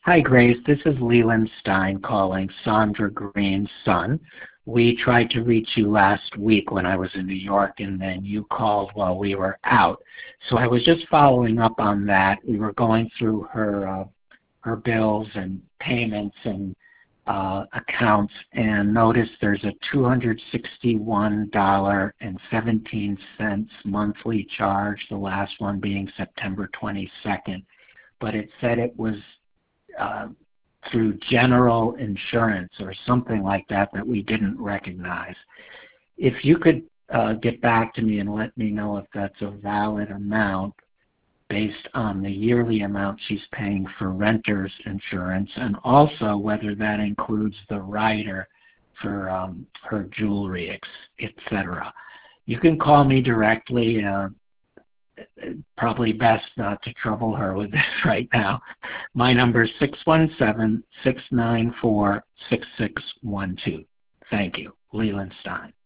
Hi, Grace. This is Leland Stein calling, Sandra Green's son. We tried to reach you last week when I was in New York, and then you called while we were out. So I was just following up on that. We were going through her bills and payments and accounts, and noticed there's a $261.17 monthly charge, the last one being September 22nd. But it said it was through general insurance or something like that that we didn't recognize. If you could get back to me and let me know if that's a valid amount based on the yearly amount she's paying for renter's insurance, and also whether that includes the rider for her jewelry, etc. You can call me directly. Probably best not to trouble her with this right now. My number is 617-694-6612. Thank you. Leland Stein.